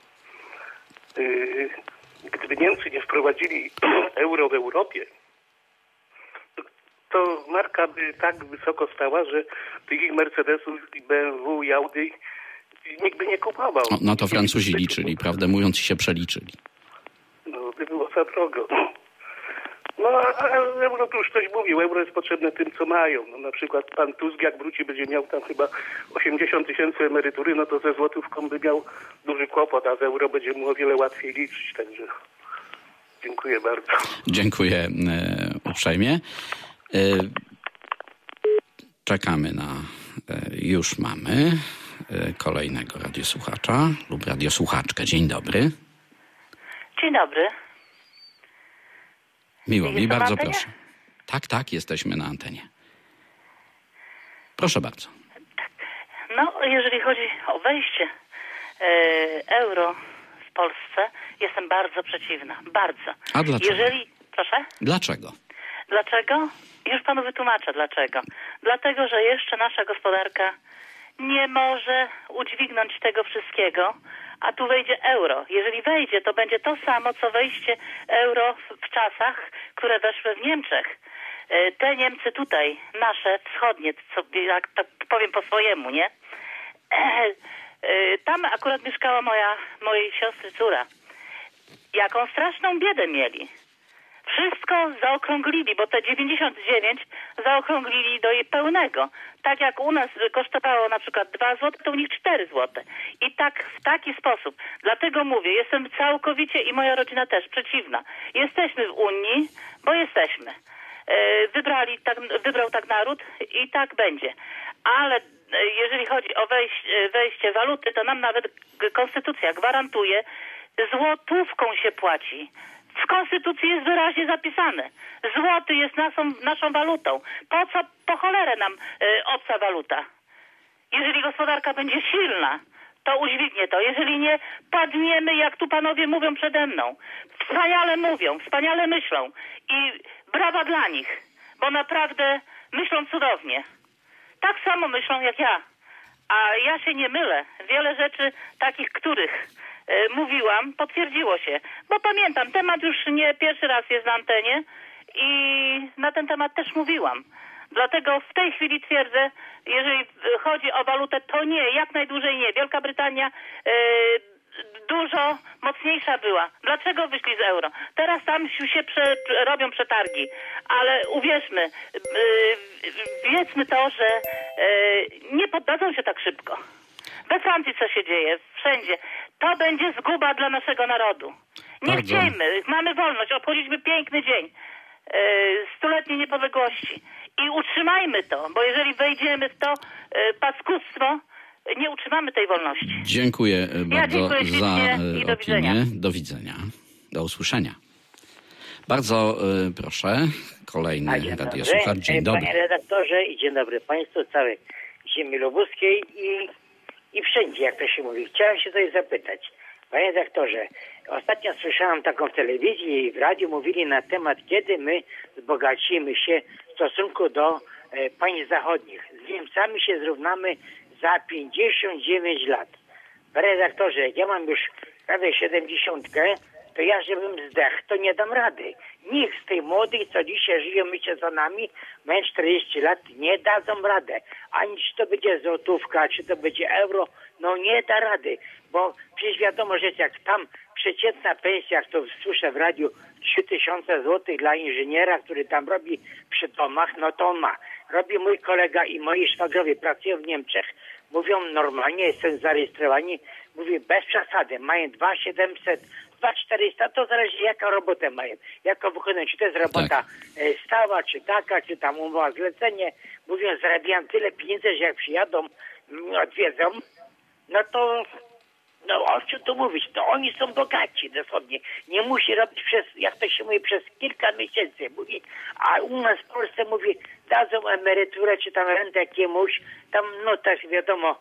yy, gdyby Niemcy nie wprowadzili euro w Europie, to, to marka by tak wysoko stała, że tych ich Mercedesów i B M W i Audi nikt by nie kupował. O, no to Francuzi liczyli, prawdę mówiąc, się przeliczyli. No, by było za drogo. No, a euro to już ktoś mówił. Euro jest potrzebne tym, co mają. No, na przykład pan Tusk, jak wróci, będzie miał tam chyba osiemdziesiąt tysięcy emerytury, no to ze złotówką by miał duży kłopot, a z euro będzie mu o wiele łatwiej liczyć. Także dziękuję bardzo. Dziękuję e, uprzejmie. E, czekamy na... E, już mamy e, kolejnego radiosłuchacza lub radiosłuchaczkę. Dzień dobry. Dzień dobry. Miło mi, bardzo antenie? proszę. Tak, tak, jesteśmy na antenie. Proszę bardzo. No, jeżeli chodzi o wejście e, euro w Polsce, jestem bardzo przeciwna. Bardzo. A dlaczego? Jeżeli... Proszę? Dlaczego? Dlaczego? Już panu wytłumaczę dlaczego. Dlatego, że jeszcze nasza gospodarka nie może udźwignąć tego wszystkiego, a tu wejdzie euro. Jeżeli wejdzie, to będzie to samo, co wejście euro w, w czasach, które weszły w Niemczech. E, te Niemcy tutaj, nasze, wschodnie, co, jak tak powiem po swojemu, nie? E, e, tam akurat mieszkała moja, mojej siostry córa. Jaką straszną biedę mieli. Wszystko zaokrąglili, bo te dziewięćdziesiąt dziewięć zaokrąglili do jej pełnego. Tak jak u nas kosztowało na przykład dwa złote, to u nich cztery złote. I tak w taki sposób. Dlatego mówię, jestem całkowicie i moja rodzina też przeciwna. Jesteśmy w Unii, bo jesteśmy. E, wybrali tak, wybrał tak naród i tak będzie. Ale jeżeli chodzi o wejście, wejście waluty, to nam nawet konstytucja gwarantuje, złotówką się płaci. W konstytucji jest wyraźnie zapisane. Złoty jest naszą, naszą walutą. Po co, po cholerę nam y, obca waluta? Jeżeli gospodarka będzie silna, to udźwignie to. Jeżeli nie, padniemy, jak tu panowie mówią przede mną. Wspaniale mówią, wspaniale myślą. I brawa dla nich, bo naprawdę myślą cudownie. Tak samo myślą jak ja. A ja się nie mylę. Wiele rzeczy takich, których y, mówiłam, potwierdziło się. Bo pamiętam, temat już nie pierwszy raz jest na antenie i na ten temat też mówiłam. Dlatego w tej chwili twierdzę, jeżeli chodzi o walutę, to nie, jak najdłużej nie. Wielka Brytania y, dużo mocniejsza była. Dlaczego wyszli z euro? Teraz tam się prze, robią przetargi. Ale uwierzmy, yy, wiedzmy to, że yy, nie poddadzą się tak szybko. We Francji co się dzieje? Wszędzie. To będzie zguba dla naszego narodu. Nie Bardzo. chciejmy. Mamy wolność. Obchodziliśmy piękny dzień. Yy, stuletniej niepodległości. I utrzymajmy to, bo jeżeli wejdziemy w to yy, paskudztwo, nie utrzymamy tej wolności. Dziękuję bardzo ja dziękuję za i do opinię. widzenia. Do widzenia. Do usłyszenia. Bardzo y, proszę, kolejny radiosłuchacz. Dzień dobry. Panie redaktorze i dzień dobry Państwu, całej ziemi lubuskiej i, i wszędzie, jak to się mówi. Chciałem się coś zapytać. Panie redaktorze, ostatnio słyszałem taką w telewizji i w radiu mówili na temat, kiedy my wzbogacimy się w stosunku do e, państw zachodnich. Z Niemcami się zrównamy za pięćdziesiąt dziewięć lat. Panie redaktorze, jak ja mam już prawie siedemdziesiątkę, to ja, żebym zdechł, to nie dam rady. Nikt z tej młodych, co dzisiaj żyją myślę za nami, mają czterdzieści lat, nie dadzą radę. Ani czy to będzie złotówka, czy to będzie euro, no nie da rady. Bo przecież wiadomo, że jak tam przeciętna pensja, jak to słyszę w radiu, trzy tysiące złotych dla inżyniera, który tam robi przy domach, no to on ma. Robi mój kolega i moi szwagrowie, pracują w Niemczech. Mówią normalnie, jestem zarejestrowani, mówię bez przesady, mają dwa tysiące siedemset, dwa tysiące czterysta, to zależy jaka robotę mają, jaką wykonują, czy to jest robota tak. stała, czy taka, czy tam umowa zlecenie. Mówią, zarabiają tyle pieniędzy, że jak przyjadą, odwiedzą, no to no o czym tu mówić, to oni są bogaci dosłownie, nie musi robić przez, jak to się mówi, przez kilka miesięcy, mówi, a u nas w Polsce mówi, dadzą emeryturę, czy tam rentę jakiemuś, tam no też wiadomo,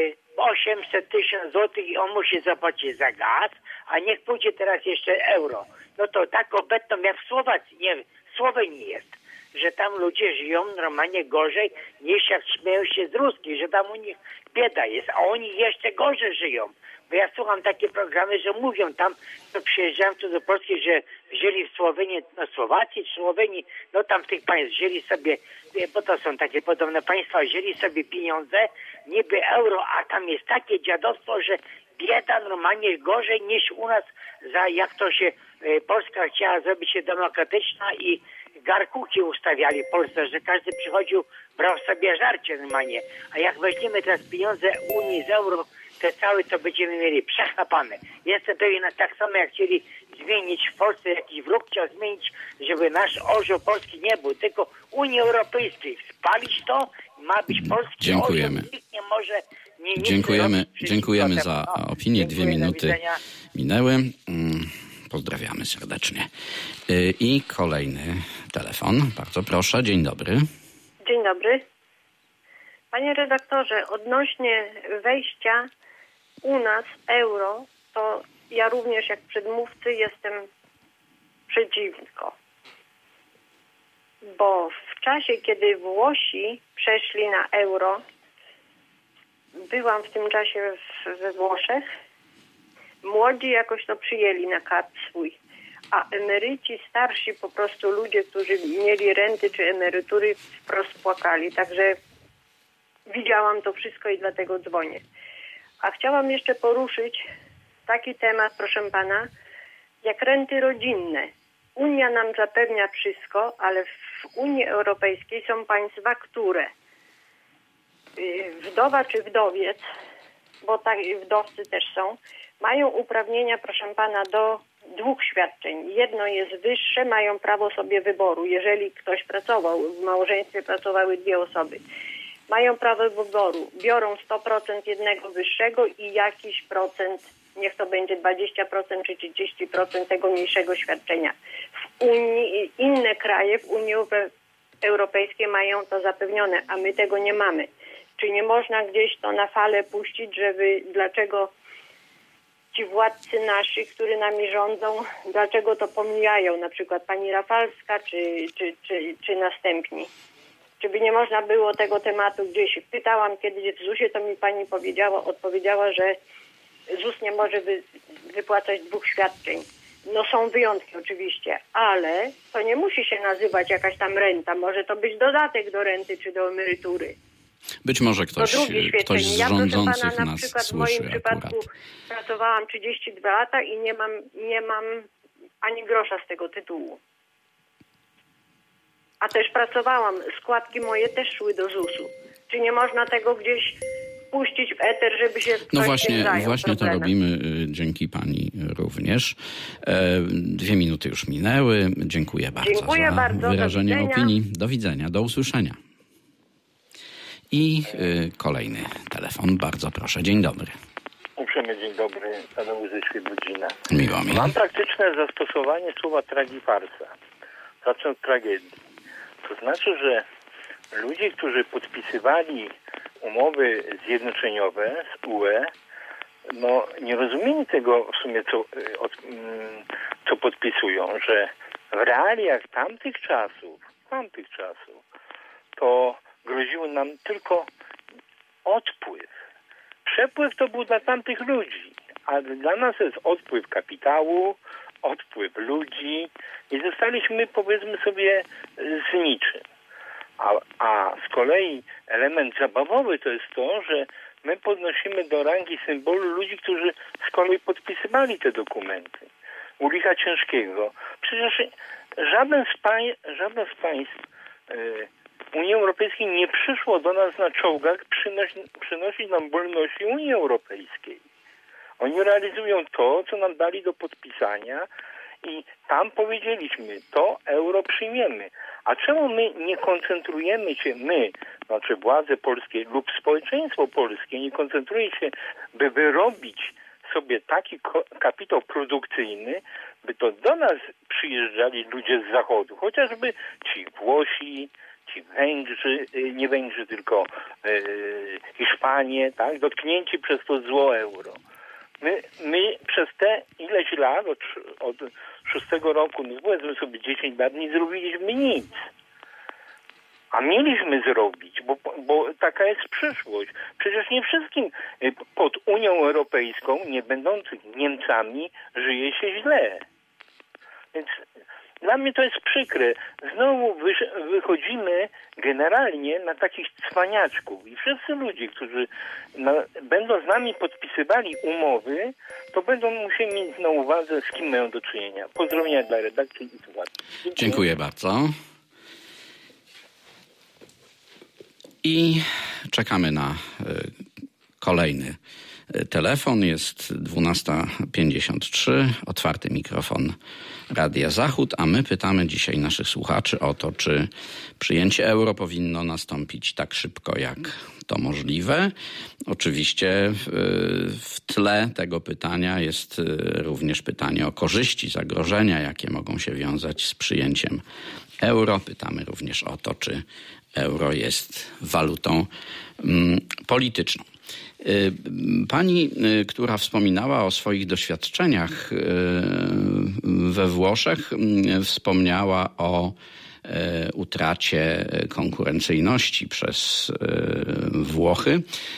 osiemset tysięcy złotych i on musi zapłacić za gaz, a niech pójdzie teraz jeszcze euro. No to tak obecną jak w Słowacji, nie, w Słowenii jest, że tam ludzie żyją normalnie gorzej niż jak śmieją się z Ruskich, że tam u nich bieda jest, a oni jeszcze gorzej żyją. Bo ja słucham takie programy, że mówią tam, to przyjeżdżałem tu do Polski, że wzięli w Słowenii, no Słowacji, Słowenii, no tam w tych państw wzięli sobie, bo to są takie podobne państwa, wzięli sobie pieniądze, niby euro, a tam jest takie dziadostwo, że bieda normalnie gorzej niż u nas, za jak to się e, Polska chciała zrobić się demokratyczna i garkuki ustawiali w Polsce, że każdy przychodził, brał sobie żarcie normalnie. A jak weźmiemy teraz pieniądze Unii z euro, te całe to będziemy mieli przechlapane. Jestem pewien, tak samo jak chcieli zmienić w Polsce, jakiś wróg chciał zmienić, żeby nasz orzeł polski nie był, tylko Unii Europejskiej. Spalić to, ma być polski Dziękujemy. orzeł, nikt nie może... Nie, nie dziękujemy dziękujemy za opinię. Dwie minuty minęły. Pozdrawiamy serdecznie. I kolejny telefon. Bardzo proszę. Dzień dobry. Dzień dobry. Panie redaktorze, odnośnie wejścia u nas euro, to ja również jak przedmówcy jestem przeciwko. Bo w czasie, kiedy Włosi przeszli na euro, byłam w tym czasie w, we Włoszech, młodzi jakoś to przyjęli na karb swój, a emeryci, starsi po prostu ludzie, którzy mieli renty czy emerytury, wprost płakali. Także widziałam to wszystko i dlatego dzwonię. A chciałam jeszcze poruszyć taki temat, proszę pana, jak renty rodzinne. Unia nam zapewnia wszystko, ale w Unii Europejskiej są państwa, które wdowa czy wdowiec, bo tak wdowcy też są, mają uprawnienia, proszę pana, do dwóch świadczeń. Jedno jest wyższe, mają prawo sobie wyboru. Jeżeli ktoś pracował, w małżeństwie pracowały dwie osoby, mają prawo wyboru. Biorą sto procent jednego wyższego i jakiś procent, niech to będzie dwadzieścia procent czy trzydzieści procent tego mniejszego świadczenia. W Unii, inne kraje w Unii Europejskiej mają to zapewnione, a my tego nie mamy. Czy nie można gdzieś to na falę puścić, żeby dlaczego ci władcy nasi, którzy nami rządzą, dlaczego to pomijają, na przykład pani Rafalska czy, czy, czy, czy następni. Czy by nie można było tego tematu gdzieś, pytałam kiedyś w zusie, to mi pani powiedziała, odpowiedziała, że ZUS nie może wy, wypłacać dwóch świadczeń. No są wyjątki oczywiście, ale to nie musi się nazywać jakaś tam renta, może to być dodatek do renty czy do emerytury. Być może ktoś, ktoś z rządzących ja, pana, na nas przykład słyszy w moim przypadku akurat. Pracowałam trzydzieści dwa lata i nie mam, nie mam ani grosza z tego tytułu. A też pracowałam, składki moje też szły do zusu. Czy nie można tego gdzieś puścić w eter, żeby się No właśnie, właśnie to robimy, dzięki pani również. Dwie minuty już minęły. Dziękuję bardzo Dziękuję za bardzo, wyrażenie do opinii. Do widzenia, do usłyszenia. I y, kolejny telefon, bardzo proszę. Dzień dobry. Uprzejmy dzień dobry, panu ze Świebodzina. Miło mi. Mam praktyczne zastosowanie słowa tragifarsa. Zacznę od tragedii. To znaczy, że ludzie, którzy podpisywali umowy zjednoczeniowe z U E, no nie rozumieli tego w sumie, co, co podpisują, że w realiach tamtych czasów, tamtych czasów, to groził nam tylko odpływ. Przepływ to był dla tamtych ludzi, a dla nas jest odpływ kapitału, odpływ ludzi i zostaliśmy, powiedzmy sobie, z niczym. A, a z kolei element zabawowy to jest to, że my podnosimy do rangi symbolu ludzi, którzy z kolei podpisywali te dokumenty. U licha ciężkiego. Przecież żaden z, pań, żaden z państw y, Unii Europejskiej nie przyszło do nas na czołgach przynosi, przynosić nam wolności Unii Europejskiej. Oni realizują to, co nam dali do podpisania i tam powiedzieliśmy, to euro przyjmiemy. A czemu my nie koncentrujemy się, my, znaczy władze polskie lub społeczeństwo polskie, nie koncentruje się, by wyrobić sobie taki kapitał produkcyjny, by to do nas przyjeżdżali ludzie z zachodu, chociażby ci Włosi, ci Węgrzy, nie Węgrzy, tylko yy, Hiszpanie, tak, dotknięci przez to zło euro. My, my przez te ileś lat, od, od szóstego roku, no powiedzmy sobie dziesięć lat, nie zrobiliśmy nic. A mieliśmy zrobić, bo, bo taka jest przyszłość. Przecież nie wszystkim pod Unią Europejską, nie będących Niemcami, żyje się źle. Więc dla mnie to jest przykre. Znowu wy- wychodzimy generalnie na takich cwaniaczków. I wszyscy ludzie, którzy na, będą z nami podpisywali umowy, to będą musieli mieć na uwadze, z kim mają do czynienia. Pozdrowienia dla redakcji i słuchaczy. Dziękuję. Dziękuję bardzo. I czekamy na y, kolejny telefon. Jest dwunasta pięćdziesiąt trzy, otwarty mikrofon Radia Zachód, a my pytamy dzisiaj naszych słuchaczy o to, czy przyjęcie euro powinno nastąpić tak szybko, jak to możliwe. Oczywiście w, w tle tego pytania jest również pytanie o korzyści, zagrożenia, jakie mogą się wiązać z przyjęciem euro. Pytamy również o to, czy euro jest walutą mm, polityczną. Pani, która wspominała o swoich doświadczeniach we Włoszech, wspomniała o utracie konkurencyjności przez Włochy.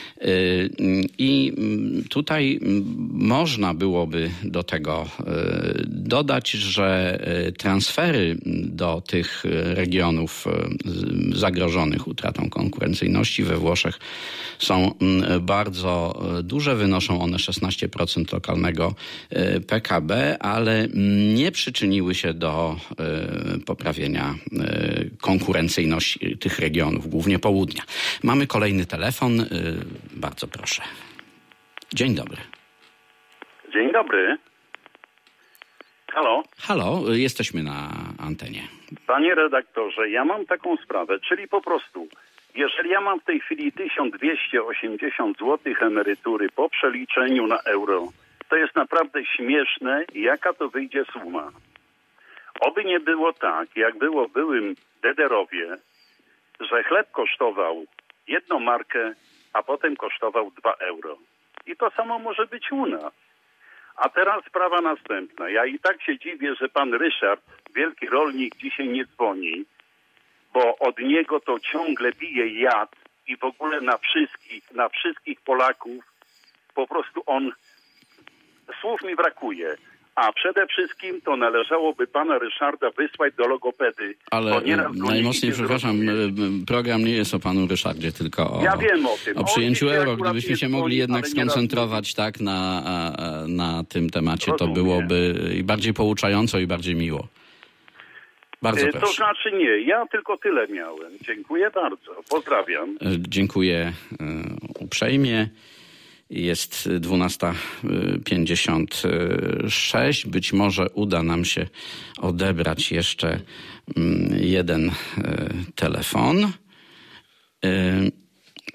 I tutaj można byłoby do tego dodać, że transfery do tych regionów zagrożonych utratą konkurencyjności we Włoszech są bardzo duże. Wynoszą one szesnaście procent lokalnego P K B, ale nie przyczyniły się do poprawienia konkurencyjności tych regionów, głównie południa. Mamy kolejny telefon. Bardzo proszę. Dzień dobry. Dzień dobry. Halo? Halo, jesteśmy na antenie. Panie redaktorze, ja mam taką sprawę, czyli po prostu, jeżeli ja mam w tej chwili tysiąc dwieście osiemdziesiąt złotych emerytury po przeliczeniu na euro, to jest naprawdę śmieszne, jaka to wyjdzie suma. Oby nie było tak, jak było w byłym Dederowie, że chleb kosztował jedną markę, a potem kosztował dwa euro. I to samo może być u nas. A teraz sprawa następna. Ja i tak się dziwię, że pan Ryszard, wielki rolnik, dzisiaj nie dzwoni, bo od niego to ciągle bije jad i w ogóle na wszystkich, na wszystkich Polaków po prostu on, słów mi brakuje. A przede wszystkim to należałoby pana Ryszarda wysłać do logopedy. Ale najmocniej przepraszam, program nie jest o panu Ryszardzie, tylko o, ja wiem o, tym. o przyjęciu euro. Gdybyśmy się mogli jednak skoncentrować tak na, na tym temacie, Rozumiem. To byłoby i bardziej pouczająco i bardziej miło. Bardzo proszę. To znaczy nie, ja tylko tyle miałem. Dziękuję bardzo. Pozdrawiam. Dziękuję uprzejmie. Jest dwunasta pięćdziesiąt sześć. Być może uda nam się odebrać jeszcze jeden telefon.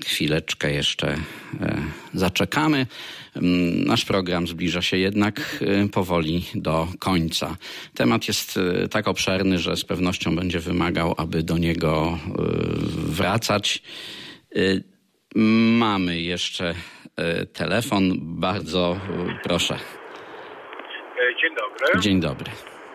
chwileczkę jeszcze zaczekamy. Nasz program zbliża się jednak powoli do końca. Temat jest tak obszerny, że z pewnością będzie wymagał, aby do niego wracać. Mamy jeszcze telefon. Bardzo proszę. Dzień dobry. Dzień dobry.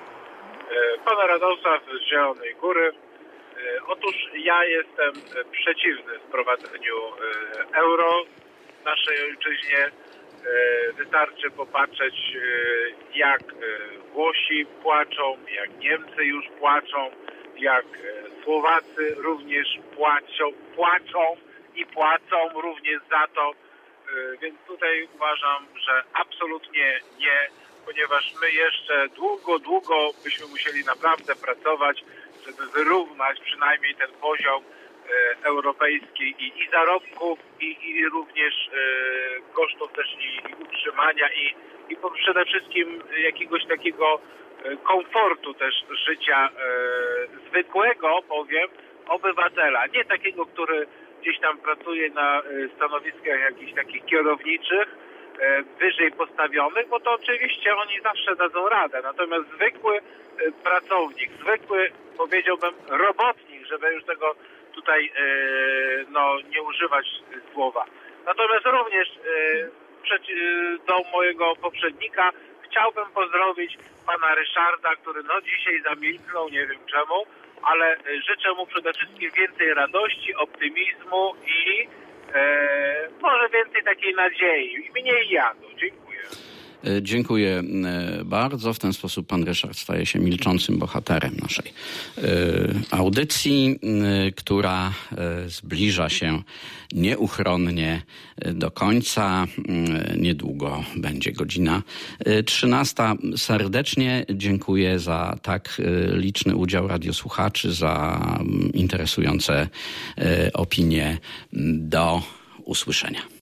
Pan Radosław z Zielonej Góry. Otóż ja jestem przeciwny wprowadzeniu euro w naszej ojczyźnie. Wystarczy popatrzeć, jak Włosi płaczą, jak Niemcy już płaczą, jak Słowacy również płaczą, płaczą i płacą również za to. Więc tutaj uważam, że absolutnie nie, ponieważ my jeszcze długo, długo byśmy musieli naprawdę pracować, żeby wyrównać przynajmniej ten poziom e, europejski i, i zarobków, i, i również e, kosztów też i, i utrzymania i, i przede wszystkim jakiegoś takiego e, komfortu też życia e, zwykłego, powiem, obywatela. Nie takiego, który gdzieś tam pracuje na e, stanowiskach jakichś takich kierowniczych, e, wyżej postawionych, bo to oczywiście oni zawsze dadzą radę. Natomiast zwykły e, pracownik, zwykły, powiedziałbym, robotnik, żeby już tego tutaj e, no, nie używać słowa. Natomiast również e, przeci- do mojego poprzednika chciałbym pozdrowić pana Ryszarda, który no dzisiaj zamilknął, nie wiem czemu, ale życzę mu przede wszystkim więcej radości, optymizmu i e, może więcej takiej nadziei i mniej jadu. Dziękuję. Dziękuję bardzo. W ten sposób pan Ryszard staje się milczącym bohaterem naszej audycji, która zbliża się nieuchronnie do końca. Niedługo będzie godzina trzynasta. Serdecznie dziękuję za tak liczny udział radiosłuchaczy, za interesujące opinie. Do usłyszenia.